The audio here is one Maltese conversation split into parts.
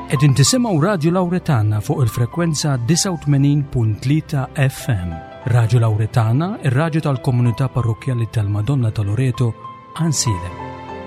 Qegħdin tisimgħu Radju Lawretana fuq il-frekwenza 89.3 FM. Radju Lawretana, ir-radju tal-Komunità Parrokjali tal-Madonna ta' Loreto, Ansilem.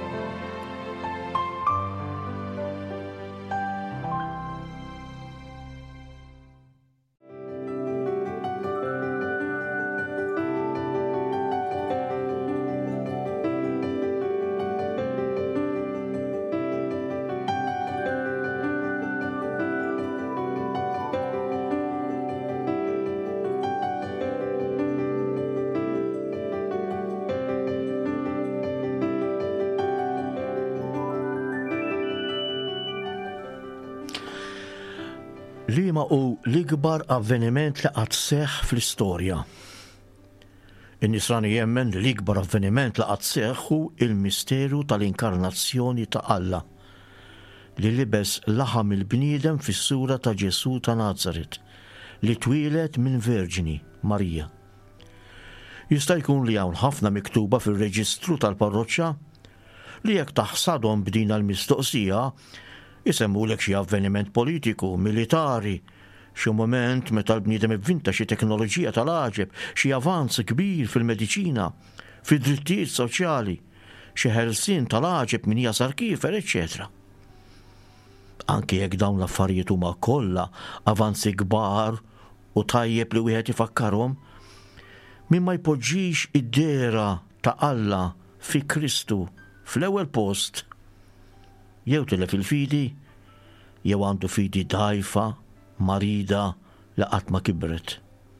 Liema hu l-ikbar avveniment li qatt seħħ fl-istorja. In-nisrani jemmen li l-ikbar avveniment li qatt seħħ hu il-misteru tal-inkarnazzjoni ta' Alla li libes laħam il-bniedem fis-sura ta' Ġesu ta' Nazaret li twieled minn Verġini Marija. Jista' jkun li hawn ħafna miktuba fir-reġistru tal-parroċċa li jekk taħsadhom b'din l-mistoqsija jisemmulek xi avveniment politiku, militari, xi moment meta l-bniedem ivvinta xi teknoloġija tal-għaġeb, xi avanz kbir fil-mediċina, fid-drittijiet soċjali, xi ħelsien tal-għaġeb min jasar kiefer, eċċetera. Anke jekk dawn l-affarijiet huma kollha avanzi kbar u tajjeb li wieħed ifakkarhom, min ma jpoġġix id-dera ta' Alla fi Kristu fl-ewwel post jew tilef il-fidi, jew għandu fidi dajfa, marida li qatt ma kibret.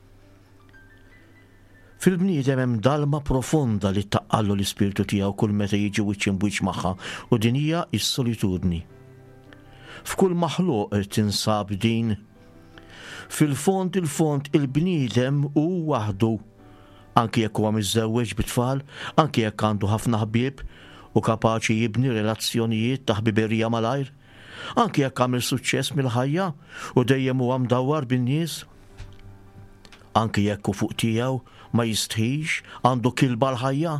Fil-bniedem hemm dalma profonda li taqqallu l-ispirtu tiegħu kull meta jiġi wiċċ imwiċċ magħha u din hija s-solitudni. F'kull maħluq tinsab din. Fil-fond il-bniedem hu waħdu, anke jekk huwa miżżewweġ bit-tfal, anke jekk għandu ħafna ħbieb u kapaċi jibni relazzjonijiet ta' ħbiberija malajr, anke jekk għamil suċċess mill-ħajja u dejjem huwa mdawwar bin-nies, anke jekk hu fuq tiegħu ma jistħix għandu kilba l-ħajja.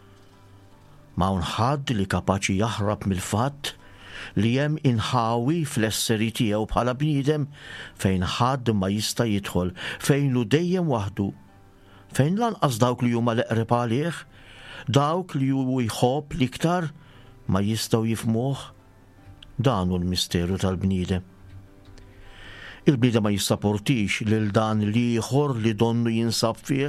Ma hawn ħadd li kapaċi jaħrab mill-fatt li hemm inħawi fl-esseri tiegħu bħala bniedem fejn ħadd ma jista' jidħol, fejn hu dejjem waħdu, fejn lanqas dawk li huma l-eqreb għalih, dawk li hu jħobb l-iktar ma jistgħu jifhmuh. Dan hu l-misteru tal-bniedem. Il-bniedem ma jissapportix lil dan li ieħor li donnu jinsab fih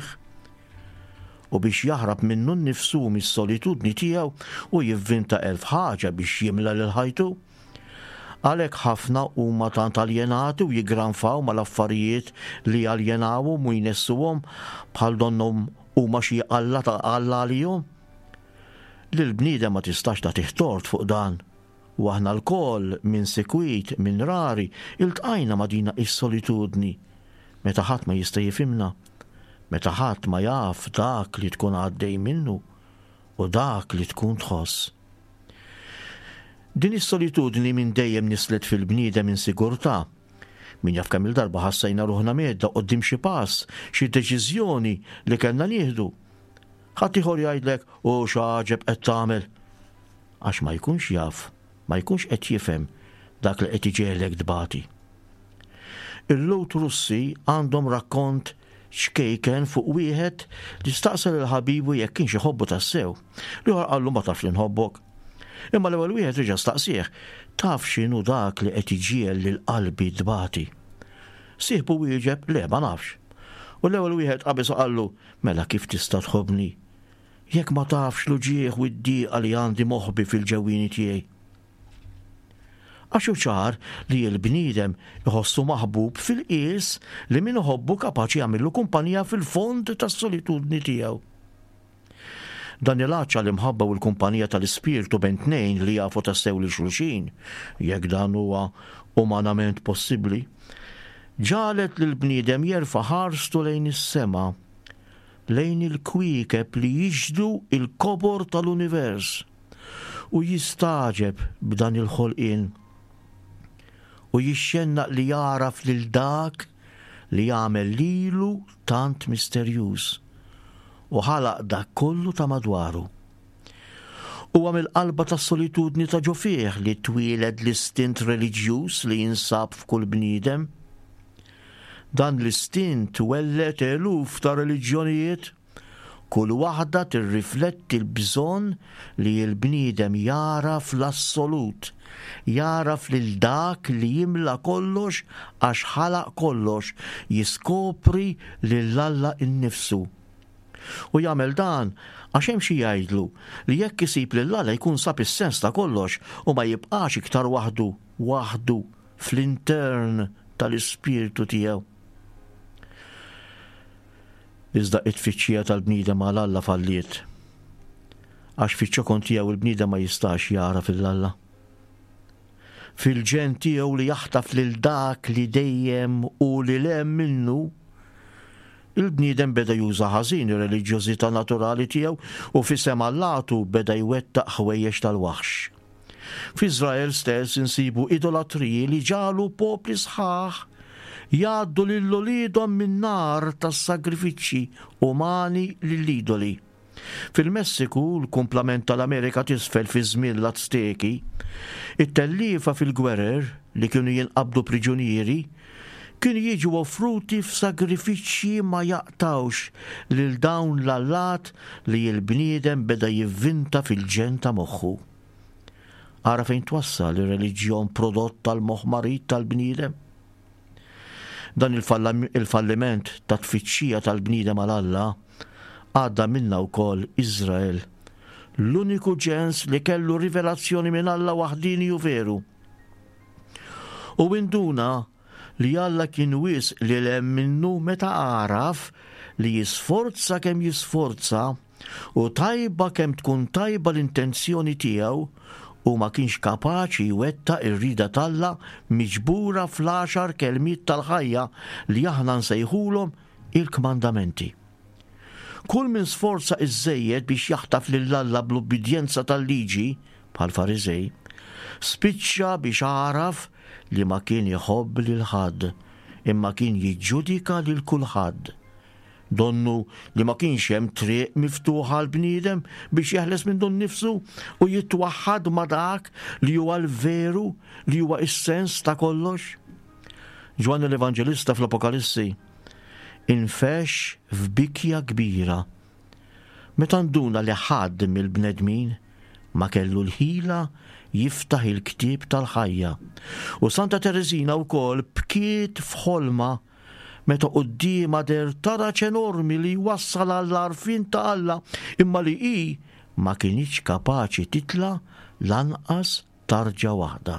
u biex jaħrab minnu nnifsu mis-solitudni tiegħu u jivvinta elf ħaġa biex jimla lil ħajtu. Għalhekk ħafna huma tant aljenati u jiggranfaw mal-affarijiet li aljenawhom u jnessuhom bħal donnhom huma xi Alla ta' Alla għalihom. Lill-bniedem ma tistax tagħtih tort fuq dan. U aħna l-koll minn sekwit, minn rari, iltqajna ma' dina is-solitudni. Meta ħadd ma jista' jifhimna, meta ħadd ma jaf dak li tkun għaddej minnu u dak li tkun tħoss. Din is-solitudni minn dejjem nislet fil-bniedem insigurtà. Min jaf kemm il-darba ħassejna ruħna medda qudiem xi pass, xi deċiżjoni li kellna nieħdu. Ħadd ieħor jgħidlek u x'għaġeb qed tagħmel. Għax ma jkunx jaf, ma jkunx qed jifhem dak li qed iġielek dbati. Il-Lut Russi għandhom rakkont xkejken fuq wieħed li staqsel il-ħabibu jekk kienx iħobbu tassew. L-ieħor qallu ma taf li nħobbok. Imma l-ewwel wieħed reġa' staqsih, taf x'inhu dak li qed iġiel lil qalbi dbati. Sieħbu wieġeb, le ma nafx. U l-ewwel wieħed qabeż qallu, mela kif tista' tħobbni? Jekk ma tafx l-ġieħ u d-dieqa li għandi moħħbi fil-ġewwieni tiegħi. Għax hu ċar li l-bniedem iħossu maħbub fil-qies li min iħobbu kapaċi jagħmillu kumpanija fil-fond tas-solitudni tiegħu. Dan il-għaċċa l-imħabba u l-kumpanija tal-ispirtu bejn tnejn li jafu tassew li xulxin, jekk dan huwa umanament possibbli, ġalet lil bniedem jerfa' ħarstu lejn is-sema, lejn il-kwiekeb li jiġdu il-kobor tal-univers u jistaġeb b'dan il-ħolqien u jixxennaq li jaraf lil dak li jagħmel lilu tant misterjuż u ħalaq dak kollu ta' madwaru. Huwa mill-qalba tas-solitudni ta' ġo fih li twieled l-istint reliġjuż li jinsab f'kull bniedem. Dan l-istint wellet eluf ta' reliġjonijiet, kull waħda tirrifletti l-bżonn li l-bniedem jaraf l-assolut, jaraf lil dak li jimla kollox għax ħalaq kollox, jiskopri lill-Alla innifsu. U jagħmel dan għax hemm xi jgħidlu li jekk isib lill-Alla jkun sab is-sens ta' kollox u ma jibqax iktar waħdu fl-intern tal-ispirtu tiegħu. Iżda it-tfittxija tal-bniedem għal Alla falliet. Għax fiċ-ċokon tiegħu il-bniedem ma jistax jara fil-Alla. Fil-ġen tiegħu li jaħtaf lil dak li dejjem u li lem minnu, il-bniedem beda juża ħażin ir-reliġjożità naturali tiegħu u f'isem Allatu beda jwettaq ħwejjex tal-waħx. F'Iżrael stess insibu idolatriji li ġalu popli sħaħ jgħaddu lill-olidhom min-nar tas-sagrifiċċji umani lill-idoli. Fil-Messiku, l-kumplament tal-Amerika t'isfel fi żmien l-Azteki, it-telliefa fil-gwerer li kienu jinqabdu priġunieri kienu jiġu offruti f'sagrifiċċji ma jaqtawx lil dawn l-allat li l-bniedem beda jivvinta fil-ġen ta' moħħu. Ara fejn twassal ir-reliġjon prodott tal-moħħ tal-bniedem? Dan il-falliment ta' tfittxija tal-bniedem għal Alla għadda minna wkoll Iżrael, l-uniku ġens li kellu rivelazzjoni minn Alla waħdini u veru. U induna li Alla kien wis li lem minnu meta għaraf li jisforza kemm jisforza u tajba kemm tkun tajba l-intenzjoni tiegħu u ma kienx kapaċi jwettaq ir-rida t'Alla miġbura fl-10 kelmiet tal-ħajja li aħna nsejħulhom il-kmandamenti. Kull min sforza iżżejjed biex jaħtaf lill-Alla bl-ubbidjenza tal-liġi bħal Fariżej, spiċċa biex għaraf li ma kien jħobb lil ħadd, imma kien jiġġudika lil kulħadd. Donnu li ma kienx hemm triq miftuħa għal bniedem biex jeħles minn dun nifsu u jitwaħħad ma' dak li huwa l-veru li huwa is-sens ta' kollox. Ġwan l-Evanġelista fl-Apokalissi infex f'bikja kbira meta nduna li ħadd mill-bnedmin ma kellu l-ħila jiftaħ il-ktieb tal-ħajja. U Santa Tereżina wkoll bkiet f'ħolma meta qudiema der taraċ enormi li wassal għall-għarfien ta' Alla imma li hi ma kienx kapaċi titla lanqas tarġa waħda.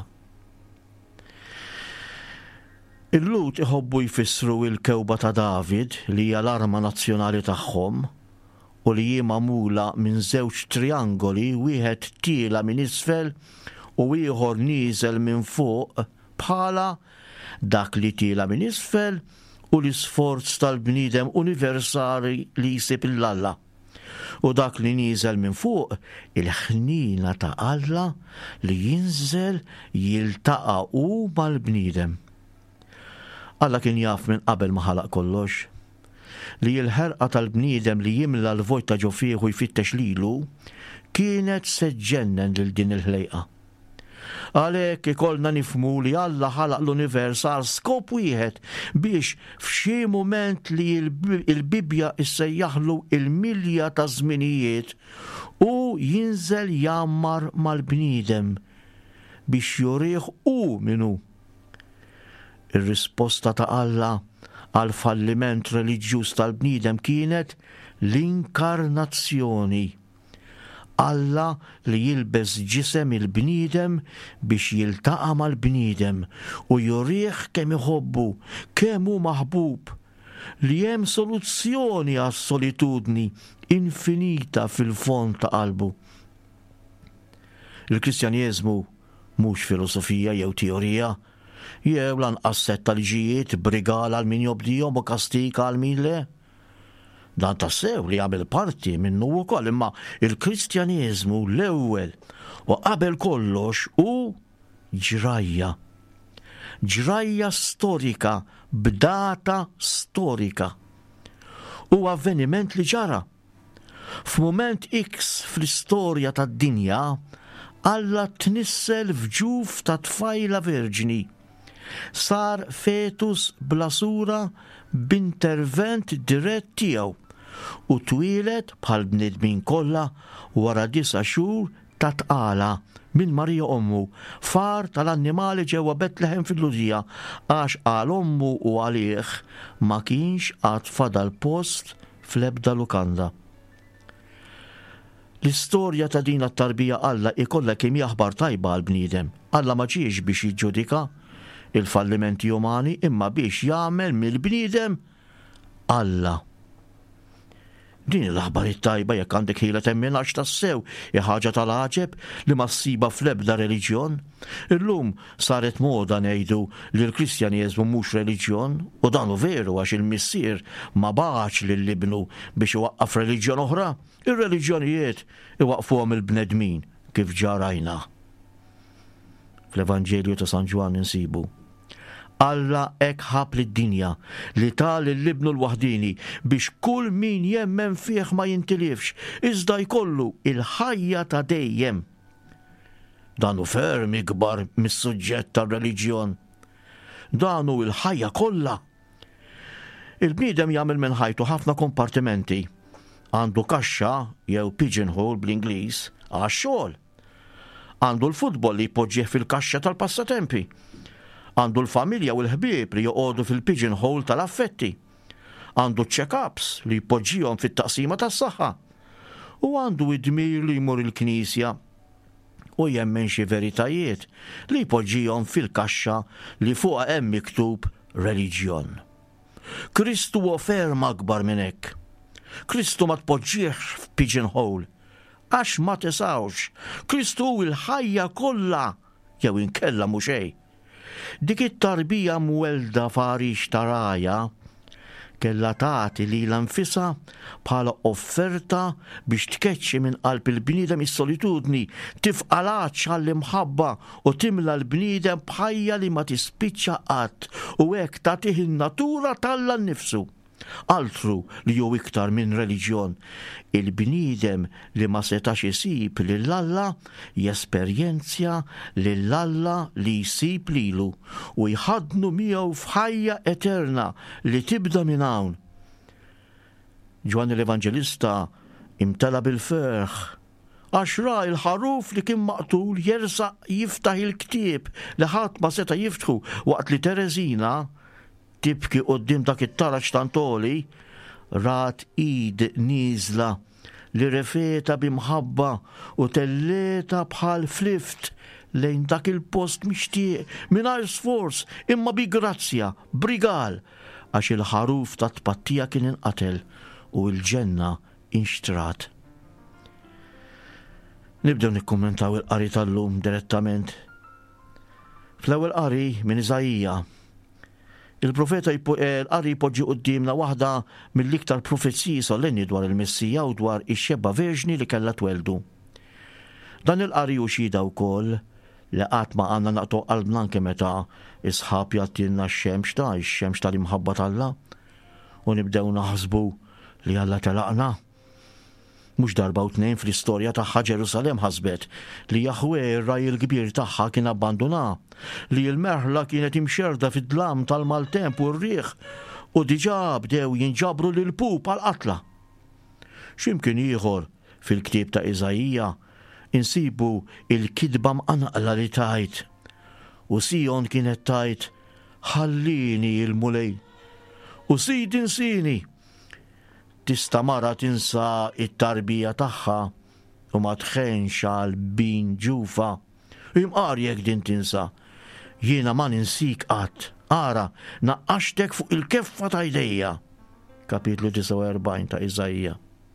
Il-Lut iħobbu jfissru il-kewba ta' David li hija l-arma nazzjonali tagħhom u li hi magħmula minn żewġ triangoli, wieħed tiela minn isfel u ieħor nieżel minn fuq bħala dak li tiela minn isfel u l-isforz tal-bniedem universali li jsib l-Alla. U dak li nieżel minn fuq il-ħnina ta' Alla li jinżel jiltaqa' hu mal-bniedem. Alla kien jaf minn qabel ma ħalaq kollox li l-ħerqa tal-bniedem li jimla l-vojt ta' ġo fih u jfittex lilu kienet se ġennen lil din il-ħlejqa. Għalhekk ikollna nifhmu li Alla ħalaq l-univers għal skop wieħed biex f'xi mument li l-Bibja issejjaħlu il-milja ta' żminijiet u jinżel jammar mal-bniedem biex jurih hu minnu. Ir-risposta ta' Alla għal falliment reliġjuż tal-bniedem kienet l-inkarnazzjoni. Alla li jilbes ġisem il-bniedem biex jiltaqa' mal-bniedem u jurih kemm iħobbu, kemm hu maħbub, li hemm soluzzjoni għas-solitudni infinita fil-fond ta' qalbu. Il-Kristjanieżmu mhux filosofija jew teorija, jew lanqas setta liġijiet brigala għal min jobdihom u kastika għal min le. Dan tassew li għamil parti minnu wkoll, imma il-Kristjanieżmu l-ewwel u qabel kollox hu ġrajja. Ġrajja storika b'data storika. U avveniment li ġara. F'mument X fl-istorja tad-dinja, Alla tnissel f'ġuf ta' tfajla verġini. Sar fetus bla sura b'intervent dirett tiegħu u twieled bħal bnedmin kollha wara 9 xhur ta' tqala minn Marija ommu, far tal-annimali ġewwa Betlehem fil-Ludija, għax qal ommu u għalih ma kienx għad fadal post fl-ebda lukanda. L-istorja ta' din at-tarbija Alla ikollha kemm aħbar tajba għal bniedem. Alla ma ġiex biex jiġġudika il-fallimenti umani imma biex jagħmel mill-bniedem Alla. Din l-aħbar it-tajba jekk għandek ħila temminax tassew ħaġa tal-għaġeb li ma ssiba fl-ebda reliġjon. Illum saret moda ngħidu li l-Kristjanieżmu mhux reliġjon u dan hu veru għax il-missier ma baħx lill-ibnu biex iwaqqaf reliġjon oħra. Ir-reliġjonijiet iwaqfuhom il-bnedmin kif ġarajna. Fl-Evanġelju ta' San Ġwan insibu Alla hekk ħab lid-dinja li tal l-ibnu l-waħdini biex kull min jemmen fih ma jintilifx, iżda jkollu il-ħajja ta' dejjem. Dan hu ferm ikbar mis-suġġett tar-reliġjon. Dan hu il-ħajja kollha. Il-bniedem jagħmel minn ħajtu ħafna kompartimenti. Għandu kaxxa jew pigeonhole bl-Ingliż għax-xogħol. Għandu l-futbol li jpoġġih fil-kaxxa tal-passatempi. Għandu l-familja u l-ħbieb li joqogħdu fil-pigeonhole tal-affetti. Għandu check-ups li jpoġġihom fit-taqsima tas-saħħa. U għandu id-dmir li jmur il-Knisja u jemmen xi veritajiet li jpoġġihom fil-kaxxa li fuqha hemm miktub reliġjon. Kristu huwa ferm akbar minn hekk. Kristu ma tpoġġihx f'pigeonhole għax ma tisawx. Kristu hu l-ħajja kollha jew inkella mhux xejn. Dik it-tarbija mwelda farix taraja kella tagħti lilha nfisha bħala offerta biex tkeċċi minn qalb il-bniedem is-solitudni, tifqalax għall-imħabba u timla l-bniedem bħajja li ma tispiċċa qatt u hekk tagħtih in-natura tal-Alla nnifsu. Altru li jew iktar minn reliġjon, il-bniedem li ma setax isib lill-Alla jesperjenzja lill-Alla li jsib lilu u jħadnu miegħu f'ħajja eterna li tibda minn hawn. Ġwan l-Evanġelista imtela bil-ferħ għax ra il-ħaruf li kien maqtul jersaq jiftaħ il-ktieb li ħadd ma seta' jiftħu waqt li Tereżina tibki qoddim dak it-tarax tantoli, rat id nieżla li refeta bimħabba u telleta bħal flift lejn dak il-post mixtieq mingħajr sforz imma bi grazzja, brigal, għax il-ħaruf ta' tpattija kien inqatel u l-ġenna inxtrat. Nibdew nikkummentaw il-qari tal-lum direttament. Fl-ewwel qari minn Iżajija, il-profeta l-qari jpoġġi qudiemna waħda mill-iktar profezziji solenni dwar il-Messija u dwar ix-xebba verġni li kellha tweldu. Dan il-qari hu xhieda wkoll li qatt ma għandna naqtu qalbna anke meta isħab jagħtilna x-xemx tal-imħabba tal-Alla u nibdew naħsbu li Alla telaqna. Mhux darba u tnejn fl-istorja tagħha Ġerusalemm ħasbet li Jaħwe r-raj il-kbir tagħha kien abbanduna, li l-merħla kienet imxerda fid-dlam tal-maltemp u r-riħ u diġà bdew jinġabru lil pup għal-qatla. X'imkien ieħor fil-ktieb ta' Iżajija insibu il-kidba mqanqla li tajt u Sion kienet tajt ħallini il-mulej u Sid insini. Tista' mara tinsa it-tarbija tagħha u ma tħenx għal bin ġufa. Imqar jekk din tinsa. Jiena ma ninsik qatt. Ara, naqqaxtek fuq il-keffa ta' jdejja. Kapitlu 49 ta' Iżajija.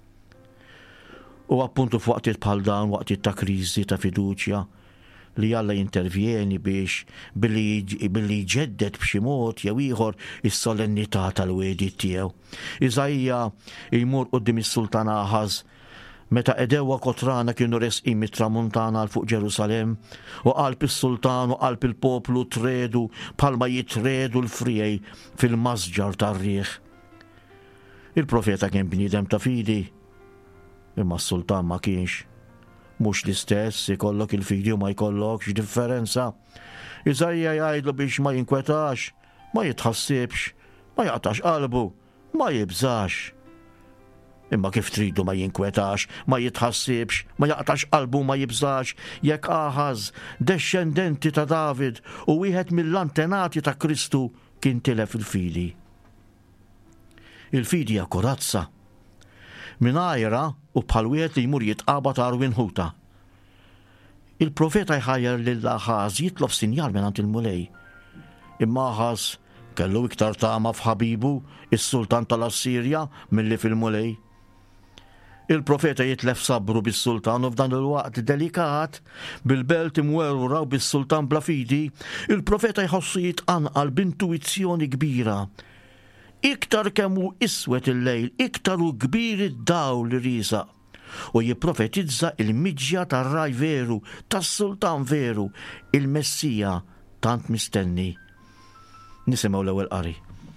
U appuntu f'waqtiet bħal dan waqtiet ta' kriżi ta' fiduċja li Alla jintervjeni biex billi jġeddet b'xi mod jew ieħor is-solennità tal-wiediet tiegħu. Iżajja jmur quddiem is-Sultan Aħaz meta edewa kotrana kienu resqin mit-tramuntana għal fuq Ġerusalemm u qalb is-sultan u qalb il-poplu tredu bħalma jitredu l-frijej fil-mażġar tar-riħ. Il-profeta kien bniedem ta' fidi Imma s-sultan ma kienx. Mhux l-istess, ikollok il-fidi u ma jkollokx differenza. Iżajja jgħidlu biex ma jinkwetax, ma jitħassibx, ma jaqtax qalbu, ma jibżax. Imma kif tridu ma jinkwetax, ma jitħassibx, ma jaqtax qalbu, ma jibżax, jekk Aħaz, descendenti ta' David u wieħed mill-antenati ta' Kristu kien tilef il-fidi. Il-fidi hija kurazza. Minajra u bħal wieħed li jmur jitqabad għar inħuta. Il-profeta jħajjar lil Aħaz jitlob sinjal mingħand il-mulej. Imma Aħaz kellu iktar tama f'ħabibu, is-sultan tal-Assirja, milli fil-mulej. Il-profeta jitlef sabru bis-sultan u f'dan il-waqt delikat, bil-belt imwerwra u bis-sultan bla fidi, il-profeta jħossu jitqanqal b'intuizzjoni kbira. Iktar kemmu iswed il-lejl, iktar u kbir id-dawl li risa. U jipprofetizza il-miġja tar-raj veru, tas-sultan veru, il-Messija tant mistenni. Nisimgħu l-ewwel qari.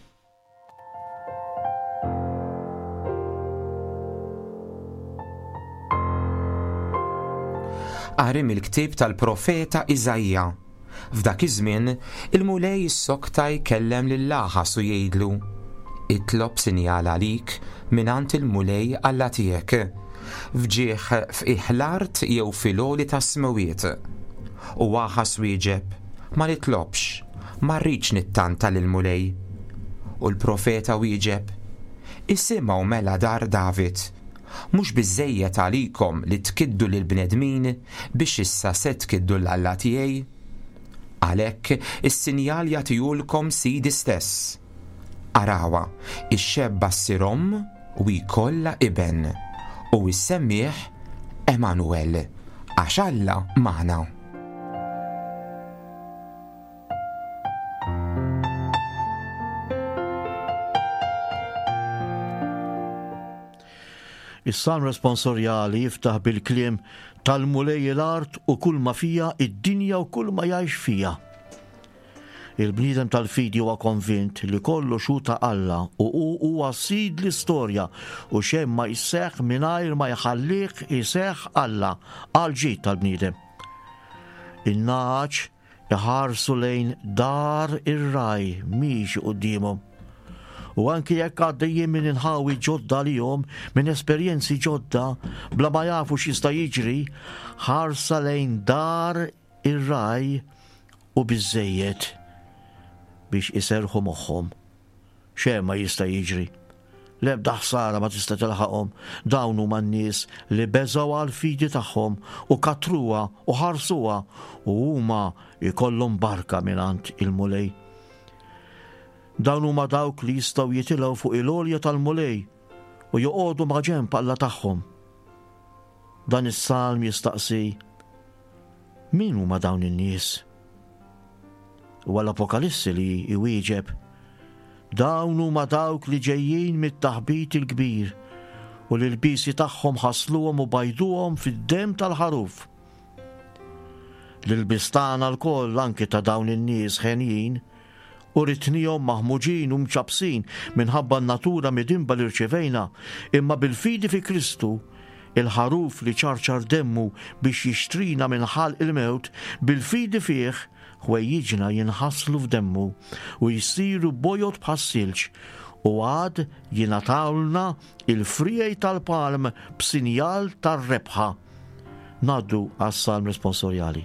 Qari mill-ktieb tal-profeta Iżajja. F'dak iż-żmien il-mulej is-sokta jkellem lil Aħaz u jgħidlu: itlob sinjal għalik mingħand il-mulej Alla tiegħek, fġieħ f'qiegħ l-art jew fil-għoli tas-smawiet. U Aħaz wieġeb: ma nitlobx, ma rridx nittanta lill-mulej. U l-profeta wieġeb: isimgħu mela dar David, mhux biżżejjed għalikom li tkiddu lill-bnedmin biex issa se tkiddu l-Alla tiegħi? Għalhekk is-sinjal jagħtihulkom Sidi stess. Arawa, ix-xebba ssirom u jkollha iben u issemmih Emanuel, għax Alla magħna. Is-Salm responsorjali jiftaħ bil-kliem tal-mulej l-art u kull ma fija id-dinja u kull ma jgħix fija. Il-bniedem tal-fidi huwa konvint li kollu xu ta' Alla u huwa sid l-istorja u xejn ma jseħħ mingħajr ma jħallih jseħħ Alla għal ġid tal-bniedem. In-naħaġ iħarsu lejn dar ir-raj mhix qudiemhom. U anki jekk għaddejjin minn inħawi ġodda lihom, minn esperjenzi ġodda, bla ma jafu x'jista' jiġri, ħarsa lejn dar ir-raj u biżżejjed biex iserħu moħħhom. Xejn ma jista' jiġri. L-ebda ħsara ma tista' tilħaqhom. Dawn huma n-nies li beżgħu għall-fidi tagħhom u katruha u ħarsuha u huma jkollhom barka mingħand il-mulej. Dawn huma dawk li jistgħu jitilgħu fuq il-għolja tal-mulej u joqogħdu ma' ġenb Alla tagħhom. Dan is-salm jistaqsi: min huma dawn in-nies? U l-Apokalissi li jwieġeb: dawn huma dawk li ġejjin mit-taħbit il-kbir u li l-bisi tagħhom ħasluhom u bajduhom fid-demm tal-ħaruf. L-bistan għall-koll anke ta' dawn in-nies ħenjin u ritnihom maħmuġin u mċabsin minħabba n-natura midinba li rċevejna, imma bil-fidi fi Kristu, il-ħaruf li ċarċar demmu biex jixtrina minn ħalq il-mewt, bil-fidi fih ħwejjiġna jinħasslu f'demmu u jsiru bojot bħassilġ u għad jingħatawlna il-frijej tal-palm b'sinjal tar-rebħa. Ngħaddu għas-salm responsorjali.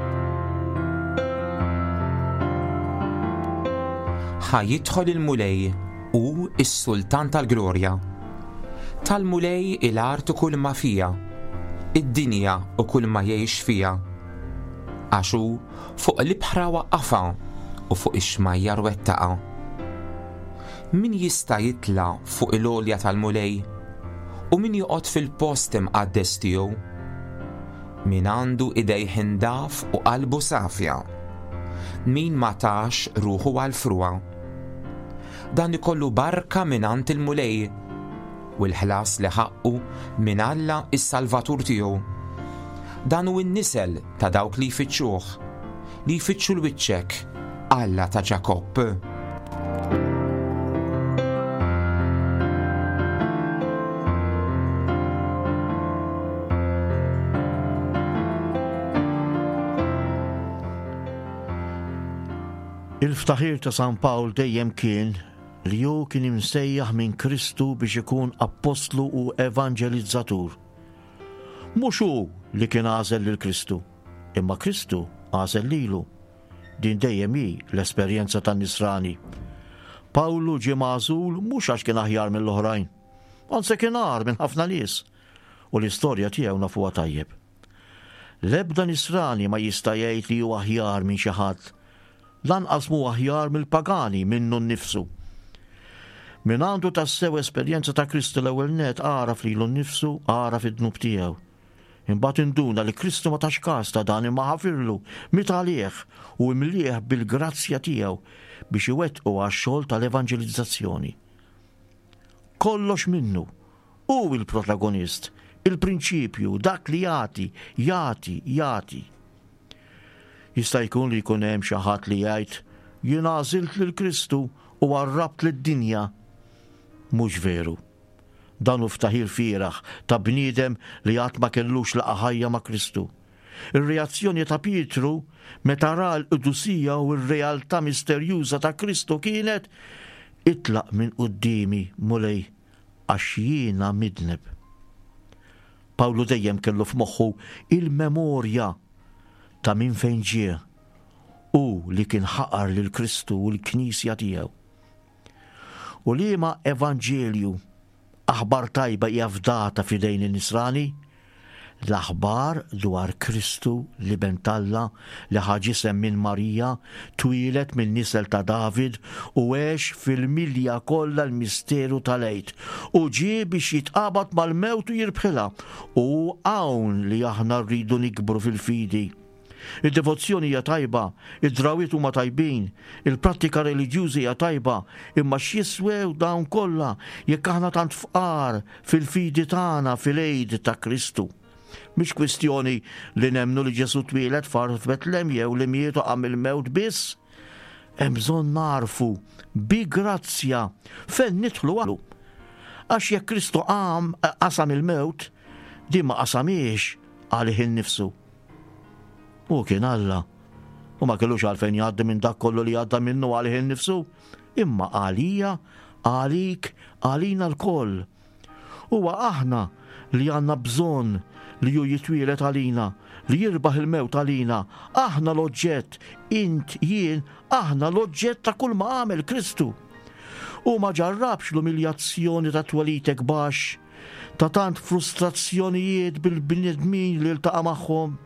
Ħajjidħol il-mulej u s-sultan tal-glorja. Tal-mulej il-art u kull ma fija, id-dinja u kull ma jgħix fija. Għaxu fuq l-ibħra waqqafa u fuq ix-xmajjar wettaqa. Min jista' jitla fuq il-għolja tal-mulej u min joqgħod fil-post imqaddes tiegħu? Min għandu idej ħindaf u qalbu safja. Min ma tax ruħu għal-fruwa. Dan ikollu barka mingħand il-mulej u l-ħlas li ħaqqu minn Alla is-Salvatur tiegħu. Dan hu n-nisel ta' dawk li jfittxuh, li jfittxu l-wiċċek, Alla ta' Ġakobb. Il-ftaħir ta' San Pawl dejjem kien li hu kien imsejjaħ minn Kristu biex ikun apostlu u evangelizzatur. Mhux hu li kien għażel lil Kristu, imma Kristu għażel lilu. Din dejjem hi l-esperjenza tan-Nisrani. Pawlu ġie magħżul mhux għax kien aħjar mill-oħrajn, anzi kien agħar minn ħafna nies, u l-istorja tiegħu nafuha tajjeb. L-ebda Nisrani ma jista' jgħid li hu aħjar minn xi ħadd, lanqas mhu aħjar mill-pagani minnu nnifsu. Min għandu tassew esperjenza ta' Kristu l-ewwel net għaraf lilu nnifsu, għaraf id-dnub tiegħu. Imbagħad induna li Kristu ma tax każ ta' dan imma ħafirlu mitalih u mlieħ bil-grazzja tiegħu biex iwettqu għax-xogħol tal-evanġelizzazzjoni. Kollox minnu, hu il-protagonist, il-prinċipju, dak li jagħti. Jista' jkun li jkun hemm xi ħadd li jgħid jien għażilt lil Kristu u għarrabt lid-dinja. Mhux veru. Dan hu ftaħir fieraħ ta' bniedem li qatt ma kellux laqa ħajja ma' Kristu. Ir-reazzjoni ta' Pietru meta ra l-qudusija u r-realtà misterjuża ta' Kristu kienet itlaq minn qudiemi mulej għax jiena midneb. Pawlu dejjem kellu f'moħħu il-memorja ta' min fejn ġie u li kien ħaqar lil Kristu u l-Knisja tiegħu. U liema evanġelju aħbar tajba hija fdata f'idejn in-Nisrani, l-aħbar dwar Kristu li bentalla li ħaġisem minn Marija, twilet minn nisel ta' David u għex fil-milja kollha l-misteru tal-għid u ġie biex jitqabad mal-mewt u jirbħilha u hawn li aħna rridu nikbru fil-fidi. Id-devozzjoni hija tajba, id-drawiet huma tajbin, il-prattika reliġjużi hija tajba, imma x'jiswew dawn kollha jekk aħna tant fqar fil-fidi tagħna fil-għid ta' Kristu. Mhix kwistjoni li nemmnu li Ġesu twieled f'Betlem jew li mietu qam il-mewt biss. Hemm bżonn narfu bi grazzja fejn nidħlu għalu. Għax jekk Kristu qasam il-mewt, din ma qasamiex għalih innifsu. U kien Alla, u ma kellux għalfejn jgħaddi minn dak kollu li għadda minnu għalih innifsu, imma għalija, għalik, għalina l-koll. Huwa aħna li għandna bżonn li ju jitwielet għalina, li jirbaħ il-mewt għalina, aħna l-oġġett, int, jien, aħna l-oġġett ta' kull ma għamel Kristu. U ma ġarrabx l-umiljazzjoni ta' twalitek baxx, ta' tant frustrazzjonijiet bil-bnedmin li ltaqa' magħhom,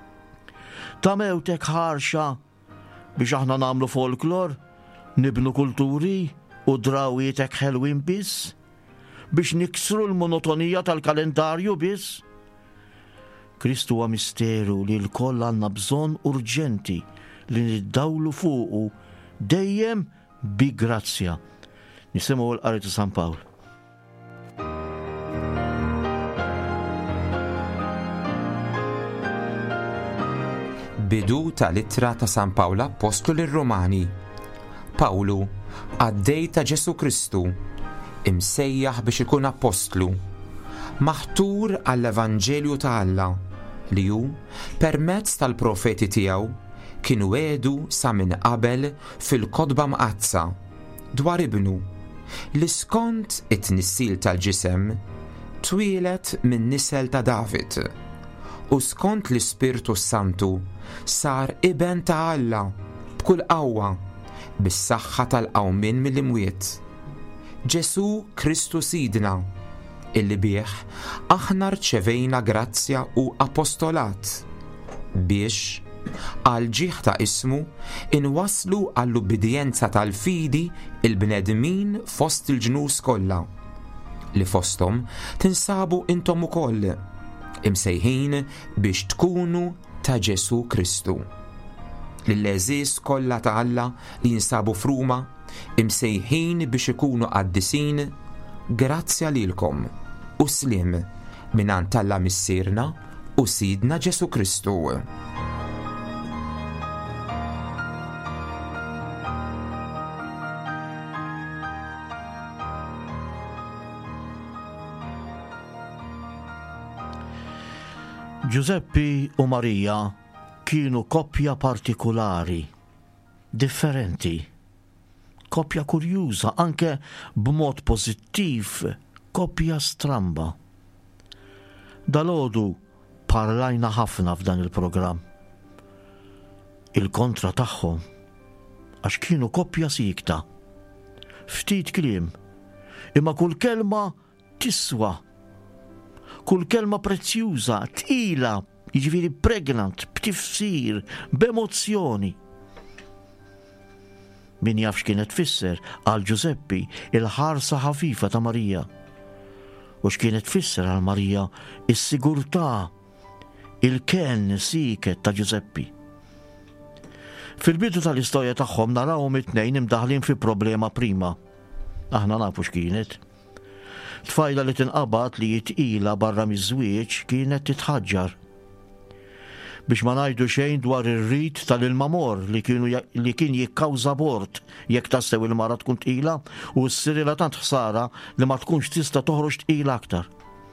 ta' mewtek ħarxa biex aħna nagħmlu folklor, nibnu kulturi u drawietek ħelwin biss, biex niksru l-monotonija tal-kalendarju biss. Kristu huwa misteru li l-koll għandna bżonn urġenti li niddawlu fuqu dejjem bi grazzja. Nisimgħu l-qari ta' San Pawl. Bidu ta' littra ta' San Pawl Apostlu lir-Romani. Pawlu, għaddej ta' Ġesu Kristu, imsejjaħ biex ikun apostlu, maħtur għall-Evanġelju ta' Alla, li hu permezz tal-profeti tiegħu kienu għedu sa minn qabel fil-Kotba Mqazza dwar ibnu li skont it-tnissil tal-ġisem twilet minn nisel ta' David u skont l-Ispirtu Santu sar iben ta' Alla b'kull qawwa bis-saħħa tal-qawmin mill-imwiet. Ġesu Kristu Sidna, illi bih aħna rċevejna grazzja u apostolat biex għal ġieħ ta' ismu inwaslu għall-ubbidjenza tal-fidi il-bnedmin fost il-ġnus kollha li fosthom tinsabu intom ukoll imsejħin biex tkunu ta' Ġesu Kristu. Lill-eżis kollha ta' Alla li jinsabu f'Ruma imsejħin biex ikunu qaddisin, grazzja lilkom u slim minant Alla missierna u Sidna Ġesu Kristu. Giuseppi u Marija kienu koppja partikolari. differenti, koppja kurjuża, anke b'mod pożittiv, koppja stramba. Dalgħodu parlajna ħafna f'dan il-programm. Il-kontra tagħhom għax kienu koppja sikta. Ftit kliem, imma kull kelma tiswa. Kull kelma prezzjuża, tqila, jiġifieri pregnant, b'tifsir, b'emozzjoni. Min jaf x'kienet tfisser għal Giuseppi il-ħarsa ħafifa ta' Marija. U x'kienet tfisser għal Marija is-sigurtà, il-ken siket ta' Giuseppi. Fil-bidu tal-istorja tagħhom narawhom it-tnejn imdaħlin fi problema prima. Aħna nafu x'kienet. Tfajla li tinqabad li jitqila barra miż-żwieġ kienet titħaġġar. Biex ma ngħidu xejn dwar ir-rid tal-ilmamor li kien jikkawża abort jekk tassew il-mara tkun tqila u s-sirila tant ħsara li ma tkunx tista' toħroġ tqila aktar.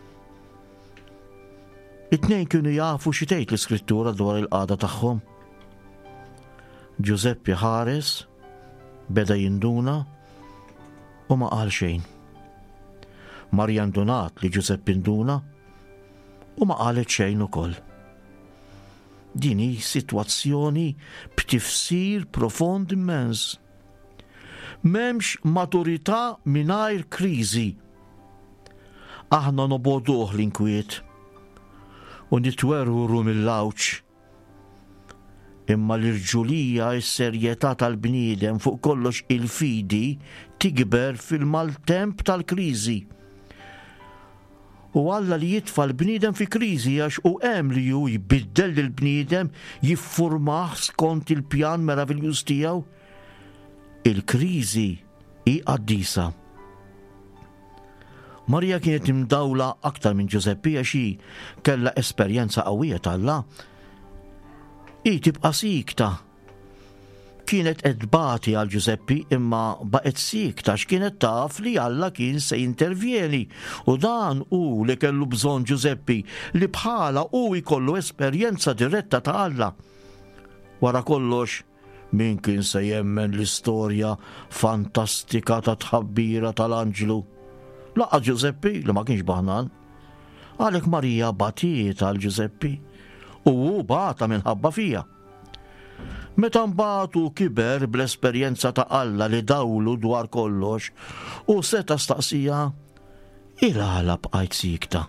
It-tnejn kienu jafu xi tgħid l-iskrittura dwar il-qagħda tagħhom. Giuseppi ħares, beda jinduna u ma qal xejn. Marja ndunat li Giuseppi nduna u ma qalet xejn ukoll. Din hi sitwazzjoni b'tifsir profond immens. M'hemmx maturità mingħajr kriżi. Aħna noboduh l-inkwiet u nitwerru mill-lawċ. Imma l-irġulija s-serjetà tal-bniedem fuq kollox il-fidi tikber fil-maltemp tal-kriżi. U Alla li jitfa' l-bniedem fi kriżi għax u hemm li hu jbiddel lill-bniedem jiffurmah skont il-pjan meravigljuż tiegħu. Il-kriżi hi qaddisa. Marja kienet imdawla aktar minn Giuseppi għax hi kellha esperjenza qawwija tal-Alla. I tibqa' sikta. Kienet qed tbagħti għal Giuseppi imma baqgħet sikta x'kienet taf li Alla kien se jintervjeni u dan hu li kellu bżonn Giuseppi li bħala hu jkollu esperjenza diretta ta' Alla. Wara kollox, min kien se jemmen l-istorja fantastika ta' tħabbira tal-anġlu? Laqgħa Giuseppi li ma kienx baħnan. Għalhekk Marija batiet għal Giuseppi u hu bata minħabba fija. Meta mbagħtu kiber bl-esperjenza ta' Alla li dawlu dwar kollox u seta' staqsija il-għala bqajt sikta.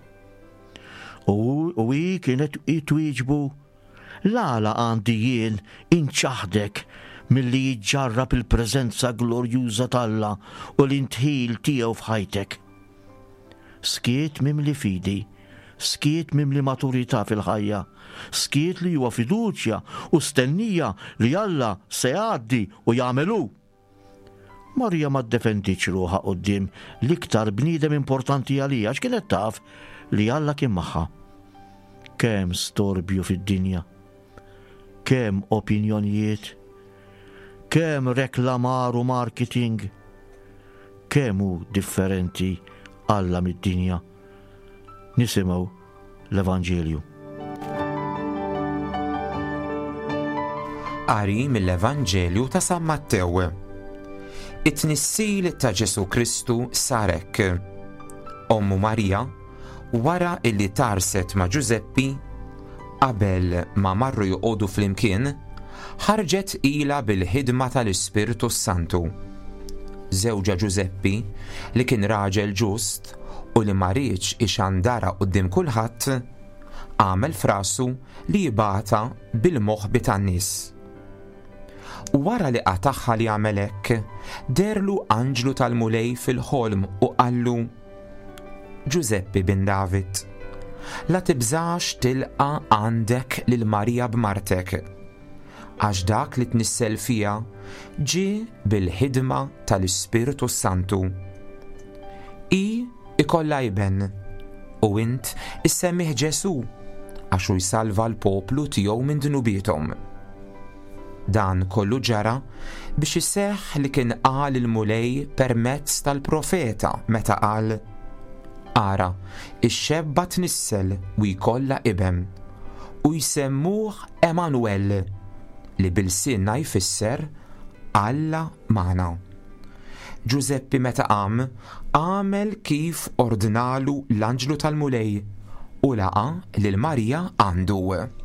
U hi kienet twieġbu l-għala għandi jien inċaħdek milli jiġġarrab il-preżenza glorjuża tal-Alla u l-intħil tiegħu f'ħajtek. Skiet mimli fidi, skiet mimli maturità fil-ħajja, skiet li huwa fiduċja u stennija li Alla se jgħaddi u jagħmelu. Marja ma ddefendiċ ruħha quddiem l-iktar bniedem importanti għalija għax kienet taf li Alla kien magħha. Kemm storbju fid-dinja, kemm opinjonijiet, kemm reklamar u marketing, kemm hu differenti Alla mid-dinja. Nisimgħu l-Evanġelju. Qari mill-Evanġelju ta' San Mattew. It-tnissil ta' Ġesu Kristu sar hekk. Ommu Marija, wara illi tarset ma' Giuseppi, qabel ma marru joqogħdu flimkien, ħarġet ilha bil-ħidma tal-Ispiritu Santu. Żewġa Giuseppi li kien raġel ġust u li ma rridx ixandara quddiem kulħadd, għamel f'rasu li jibgħatha bil-moħħbi tan-nies. Wara li qataħħa li għamel hekk, derlu anġlu tal-mulej fil-ħolm u qallu: Giuseppi bin David, la tibżax tilqa għandek lil Marija b'martek, għax dak li tnissel fija ġie bil-ħidma tal-Ispiritu Santu. I ikollha jben u int issemmih Ġesu għax hu jsalva l-poplu tiegħu minn dnubietom. Dan kollu ġara biex iseħħ li kien qal il-mulej permezz tal-profeta meta qal: Ara, ix-xebba tnissel u jkollha iben u jsemmuh Emanuel li bil-sinna jfisser Alla magħna. Giuseppi meta qam għamel kif ordnalu l-anġlu tal-mulej u laqa lil Marija għandu.